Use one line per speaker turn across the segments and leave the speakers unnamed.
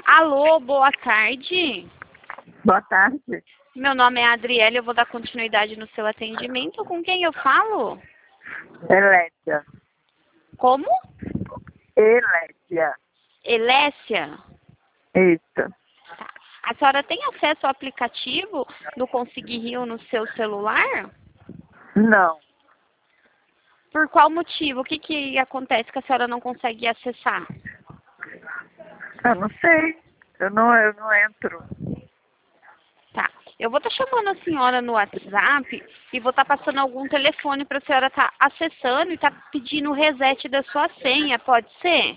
Alô, boa tarde.
Boa tarde.
Meu nome é Adriele, eu vou dar continuidade no seu atendimento. Com quem eu falo?
Elécia.
Como?
Elécia.
Elécia?
Isso.
Tá. A senhora tem acesso ao aplicativo do Consegui Rio no seu celular?
Não.
Por qual motivo? O que acontece que a senhora não consegue acessar?
Eu não sei. Eu não entro.
Tá. Eu vou estar chamando a senhora no WhatsApp e vou estar passando algum telefone para a senhora estar acessando e estar pedindo o reset da sua senha, pode ser?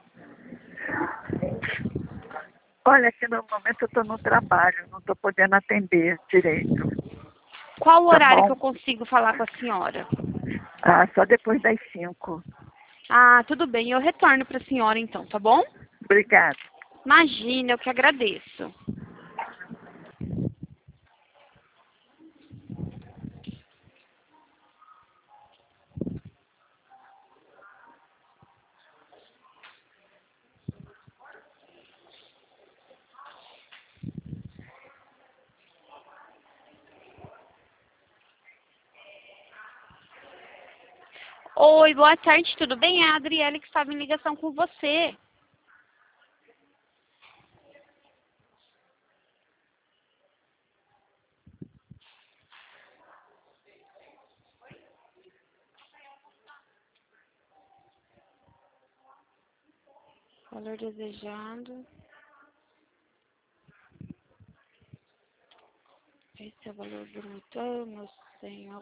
Olha, que no momento eu estou no trabalho, não estou podendo atender direito.
Qual o
Tá
horário que eu
bom?
consigo falar com a senhora?
Ah, só depois das 5.
Ah, tudo bem, eu retorno para a senhora então, tá bom?
Obrigada.
Imagina, eu que agradeço. Oi, boa tarde, tudo bem? É a Adriele que estava em ligação com você. Valor desejado. Esse é o valor bruto, oh, meu senhor.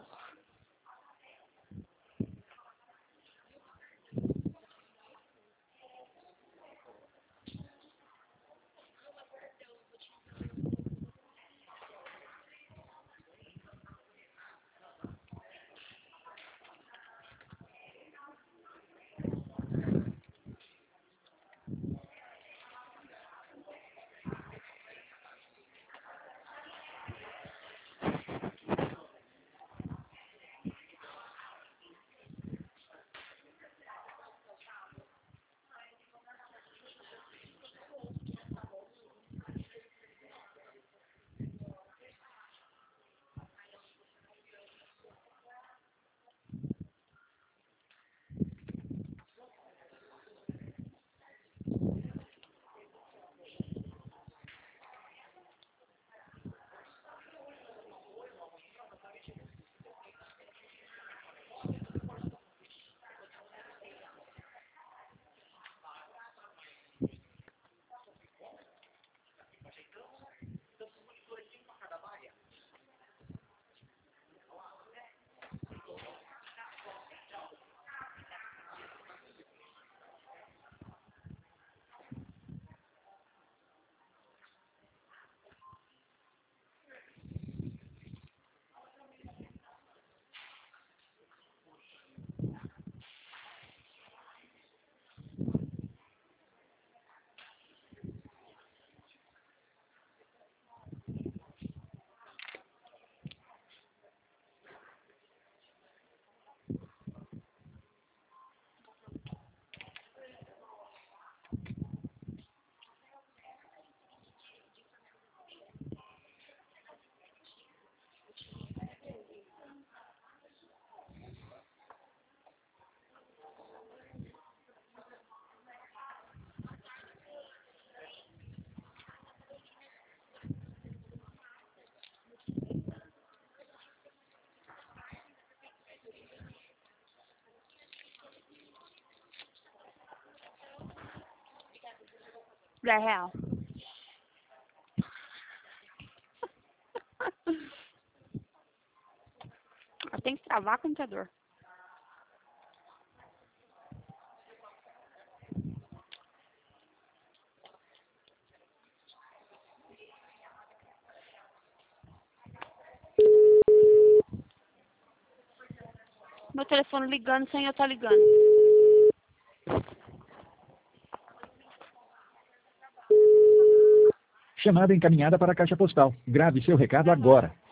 R$10. Eu tenho que travar o computador. Meu telefone ligando sem eu estar ligando.
Chamada encaminhada para a caixa postal. Grave seu recado agora.